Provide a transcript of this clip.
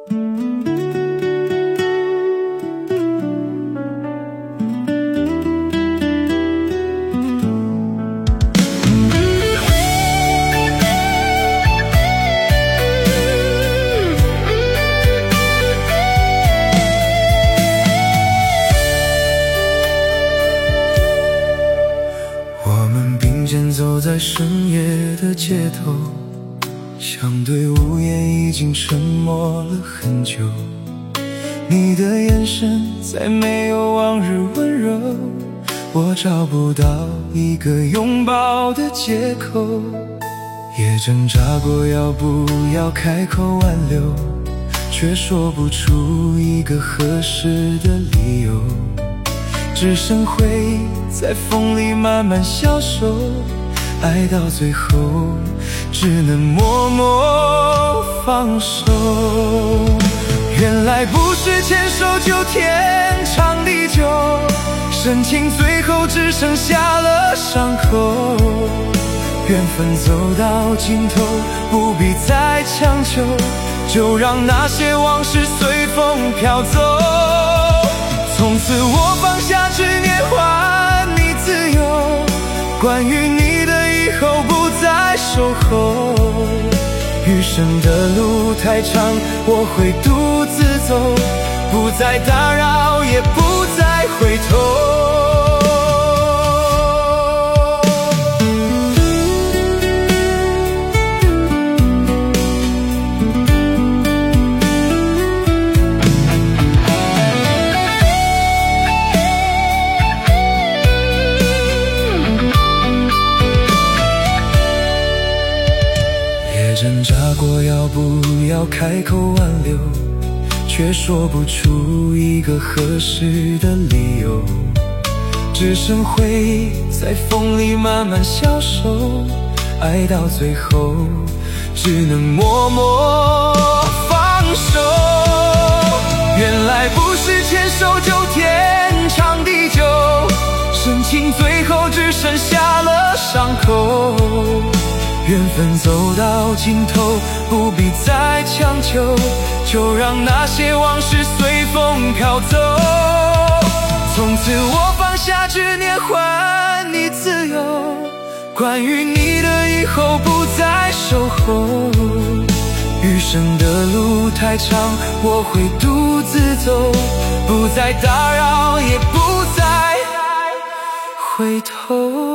走在深夜的街头，相对无言已经沉默了很久。你的眼神再没有往日温柔，我找不到一个拥抱的借口。也挣扎过要不要开口挽留，却说不出一个合适的理由。只剩回忆在风里慢慢消瘦，爱到最后只能默默放手。原来不是牵手就天长地久，深情最后只剩下了伤口。缘分走到尽头，不必再强求，就让那些往事随风飘走。从此我放下执念，还你自由，关于你的以后不再守候。余生的路太长，我会独自走，不再打扰，也不再回头。挣扎过要不要开口挽留，却说不出一个合适的理由。只剩回忆在风里慢慢消瘦，爱到最后只能默默放手。原来不是牵手就天长地久，深情最后只剩下了伤口。缘分走到尽头，不必再强求，就让那些往事随风飘走。从此我放下执念，还你自由，关于你的以后不再守候。余生的路太长，我会独自走，不再打扰，也不再回头。